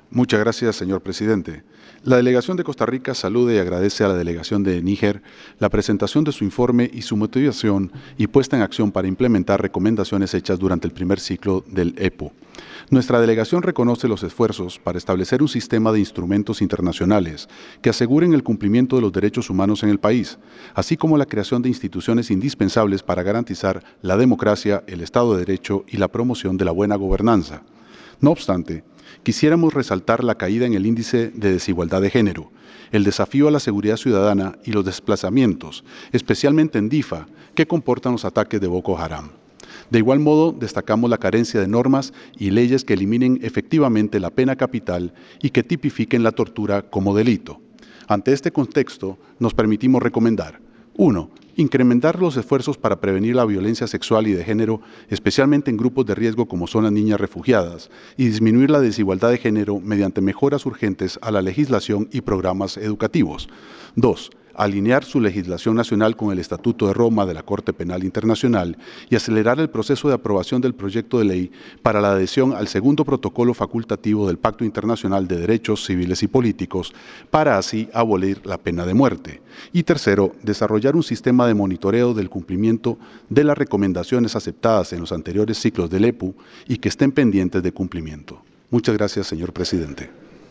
Muchas gracias, señor presidente. La delegación de Costa Rica saluda y agradece a la delegación de Níger la presentación de su informe y su motivación y puesta en acción para implementar recomendaciones hechas durante el primer ciclo del EPO. Nuestra delegación reconoce los esfuerzos para establecer un sistema de instrumentos internacionales que aseguren el cumplimiento de los derechos humanos en el país, así como la creación de instituciones indispensables para garantizar la democracia, el Estado de Derecho y la promoción de la buena gobernanza. No obstante, quisiéramos resaltar la caída en el índice de desigualdad de género, el desafío a la seguridad ciudadana y los desplazamientos, especialmente en Difa, que comportan los ataques de Boko Haram. De igual modo, destacamos la carencia de normas y leyes que eliminen efectivamente la pena capital y que tipifiquen la tortura como delito. Ante este contexto, nos permitimos recomendar: 1. Incrementar los esfuerzos para prevenir la violencia sexual y de género, especialmente en grupos de riesgo como son las niñas refugiadas, y disminuir la desigualdad de género mediante mejoras urgentes a la legislación y programas educativos. 2. Alinear su legislación nacional con el Estatuto de Roma de la Corte Penal Internacional y acelerar el proceso de aprobación del proyecto de ley para la adhesión al segundo protocolo facultativo del Pacto Internacional de Derechos Civiles y Políticos, para así abolir la pena de muerte. Y tercero, desarrollar un sistema de monitoreo del cumplimiento de las recomendaciones aceptadas en los anteriores ciclos del EPU y que estén pendientes de cumplimiento. Muchas gracias, señor presidente.